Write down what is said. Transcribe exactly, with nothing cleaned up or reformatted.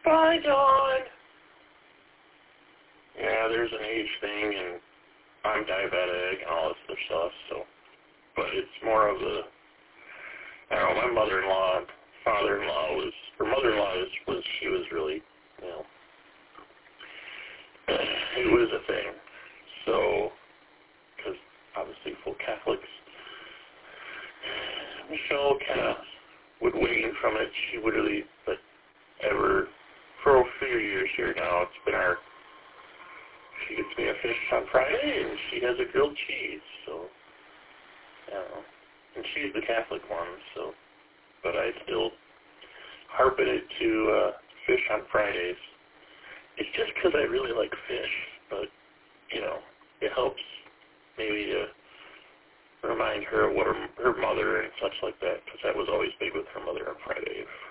Bye, Dawn. Yeah, there's an age thing, and I'm diabetic and all this other stuff, so, but it's more of the, I don't know, my mother-in-law, father-in-law was, her mother-in-law was, was, she was really, you know, it was a thing, so, because obviously full Catholics, Michelle kind of would wane from it. She would really, but ever, for a few years here now, it's been our, she gets me a fish on Friday, and she has a grilled cheese, so, I don't know. And she's the Catholic one, so, but I still harp at it to uh, fish on Fridays. It's just because I really like fish, but, you know, it helps maybe to remind her of what her, her mother and such like that, because that was always big with her mother on Friday.